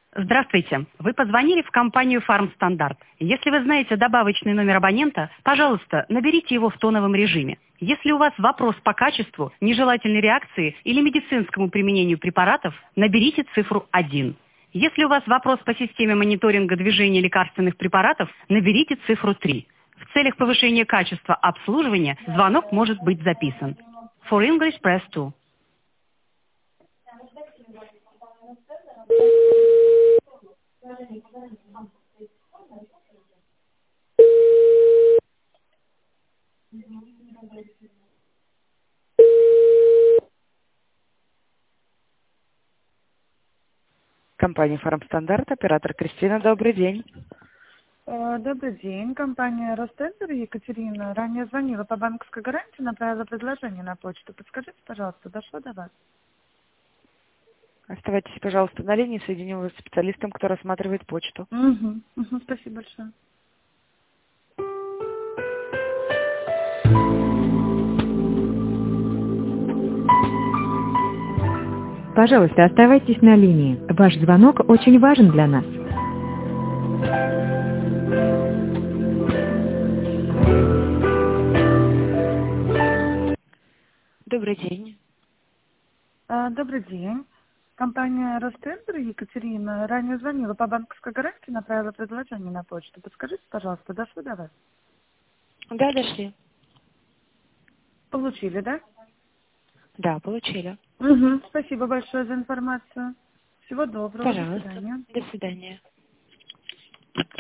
Здравствуйте. Вы позвонили в компанию «Фармстандарт». Если вы знаете добавочный номер абонента, пожалуйста, наберите его в тоновом режиме. Если у вас вопрос по качеству, нежелательной реакции или медицинскому применению препаратов, наберите цифру 1. Если у вас вопрос по системе мониторинга движения лекарственных препаратов, наберите цифру 3. В целях повышения качества обслуживания звонок может быть записан. For English, press 2. Компания «Фармстандарт», оператор Кристина, добрый день. Добрый день. Компания «Ростендер», Екатерина. Ранее звонила по банковской гарантии, направила предложение на почту. Подскажите, пожалуйста, дошло до вас? Оставайтесь, пожалуйста, на линии, соединю вас с специалистом, кто рассматривает почту. Спасибо большое. Пожалуйста, оставайтесь на линии. Ваш звонок очень важен для нас. Добрый день. Добрый день. Компания «Ростендер», Екатерина. Ранее звонила по банковской гарантии, направила предложение на почту. Подскажите, пожалуйста, дошло до вас? Да, дошли. Получили, да? Да, получили. Спасибо большое за информацию. Всего доброго. До Пожалуйста. свидания. До свидания.